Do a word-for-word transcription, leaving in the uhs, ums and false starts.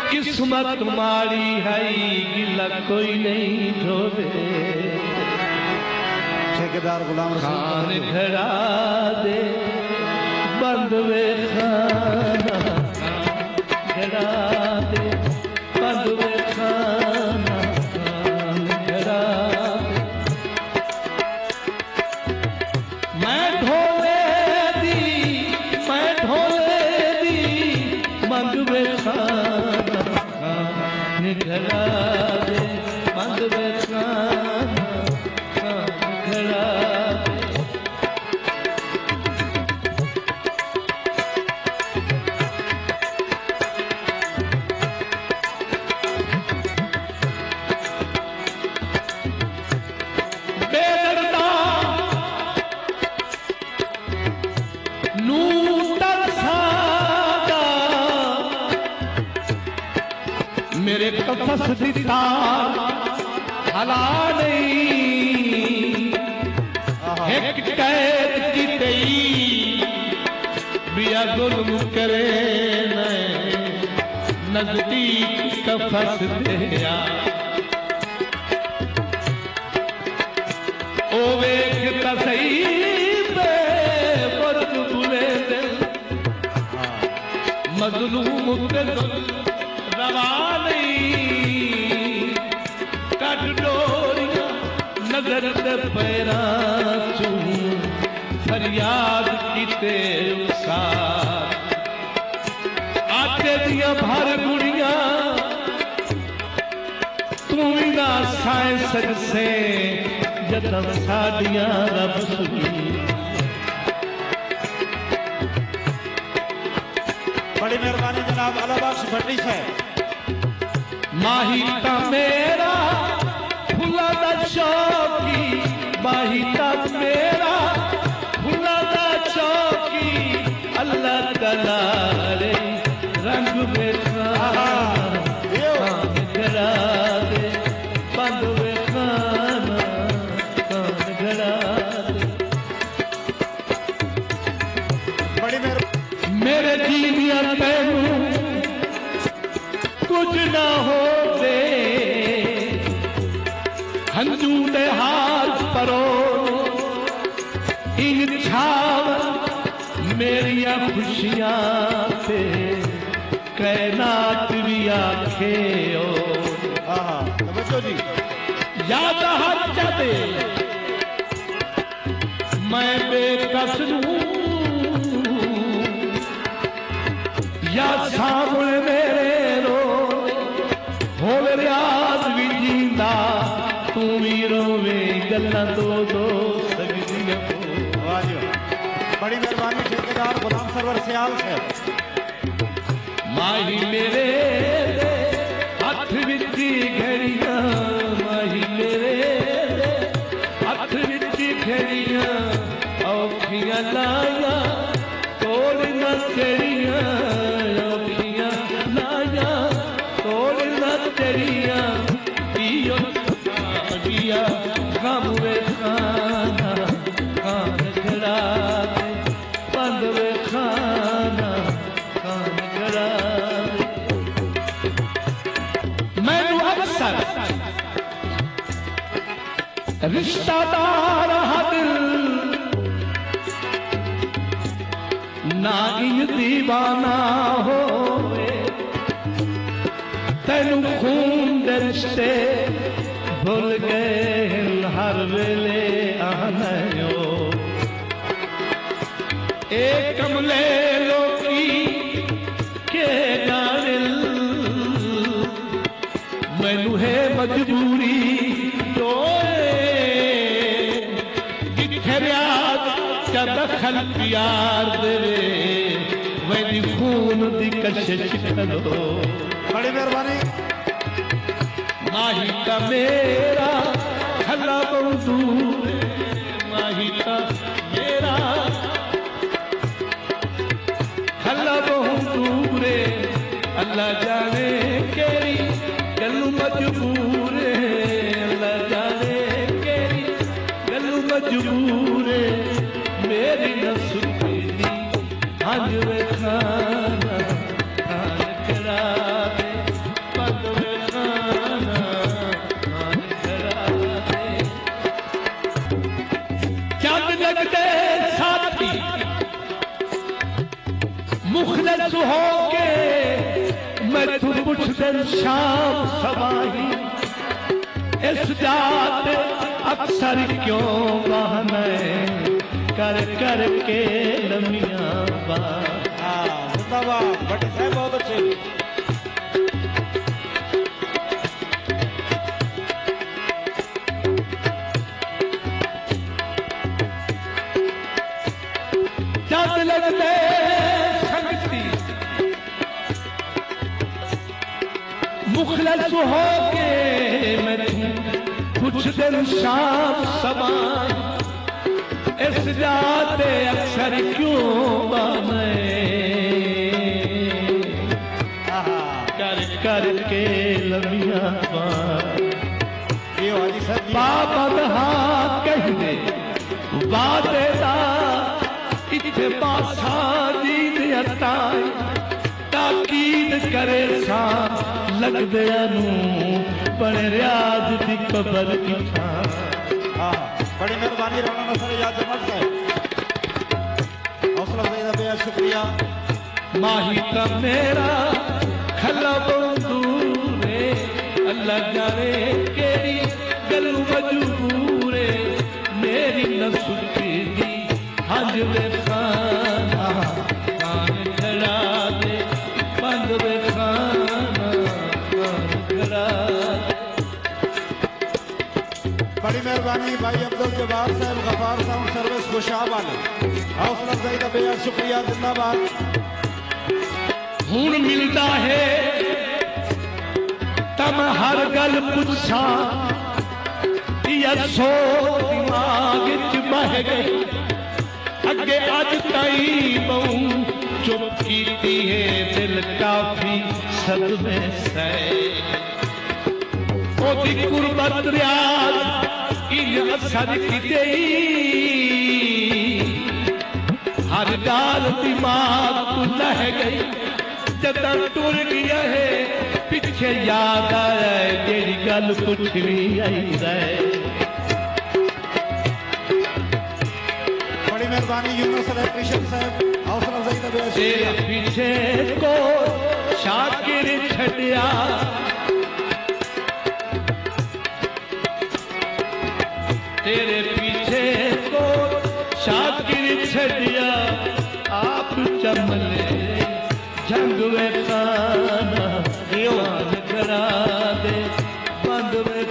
किस्मत मारी है गिला कोई नहीं ढोवे। ठेकेदार गुलाम खान घड़ा दे बंद वे खाना, घड़ा दे बंद वे खाना, खान घड़ा दे। मैं ढोले दी मैं ढोले दी बंद वे खाना, खान घड़ा दे बंद वे खाना, खान घड़ा दे। बेदर्दा नूतन सादा मेरे कफस दिता हला नहीं। एक कैद की तई बिया जुल्म करे नजदीक कफस दिया। ओ वेख तसई पे बद बुले दे मजलूम के रवा नहीं। कट डोरिया नजर दे पैरा चू फरियाद किते उसार। आटे दिया भर गुड़िया तू भी ना साए सकसे जतन साडियां रब सुनी। बड़ी मेहरबानी जनाब अलाबख्श भट्टी से। माही का मेरा फुला दा शौकी, माही का मेरा फुला दा शौकी। अल्लाह तला रे रंग में खान घड़ा दे बंद वे खाना, खान घड़ा दे। बड़ी मेहरबानी मेरे जीविया तैनू कुछ ना हो दे। हंजू दे हाथ परो इन छाव मेरिया खुशियां पे कैनात भी आखे ओ। तवज्जो जी याद हर जाते मैं बेकस हूं या सामने मेरे रो होवे रियाज भी जींदा तू भी रोवे गल्ला दो दो सकदियां हो। वाह जी बड़ी मेहरबानी ठेकेदार गुलाम सरवर सियाल से। माही मेरे हथ विची घड़ियां, माही मेरे हथ विची घड़ियां औखियां लाया तोड़ न चढ़ियां, औखियां लाया तोड़ न चढ़ियां। पियो दिया गम वे खाना, खान घड़ा दे बंद वे खाना, खान घड़ा दे। मैनू अक्सर रिश्तादार हा दिल ना इंज दीवाना होवे। तैनू खून दे रिश्ते भुल गए हर वेले आनयो। ए कमले लोकी के गानिल मैनू है मजबूरी का दखल प्यार देवे वही खून दी कशिश करो। बड़ी मेहरबानी माही का मेरा खला बहुत दूर, माही का मेरा खला बहुत दूर। अल्लाह जाने केरी गलू मजबूर, अल्लाह जाने केरी गलू मजबूर। मेरी नसुकी हज वे खाना खान करा दे मुखलस हो के मैं तू कुछ दिन शाम सवाही इस जात अक्सर क्यों बहाने कर कर के लमिया बात। हाँ जिंदाबाद भट्टी साहब बहुत अच्छे। जब लगते संगती मुखलस हो के मैं तू कुछ दिन शाम सवाई इस जाते अक्सर क्यों बने कर कर के लमिया बाबा कह दे वादे दा इथे पासा दीद अताई ताकीद करे सा लगदे नू बड़े रियाज दी कबर की छा। बड़ी मेहरबानी राणा नसर याद जमात साहब हौसला अफजाई दा बेहद शुक्रिया। माही का मेरा खला बंदूरे अल्लाह जाने केरी गलू मजबूरे मेरी नसुकी दी हज वे खाना खान खड़ा दे बंद वे खाना खान खड़ा दे। बड़ी मेहरबानी भाई अब्दुल जब्बार साहब गफार साउंड सर्विस खुशाब वाले हौसला अफजाई का बेहद शुक्रिया जिंदाबाद। हुण मिलता है तम हर गल पुछा या सो दिमाग च बह गई अगे अज ताई बहु चुप कीती है दिल काफी सदमे सै ओदी कुर्बत रियाज इन असर की हर गाल दिमाग को लह गई जदा टुर गया है पिछे याद आया जेड़ी गल कुछ भी आई रहे। बड़ी मेहरबानी यूनुस इलेक्ट्रीशियन साहब हौसला अफजाई का बेहद शुक्रिया। तेरे पीछे को शाकिर छड़िया तेरे पीछे को शाकिर छड़िया आप चमले जंग वे खाना दीवान करा दे बंद वे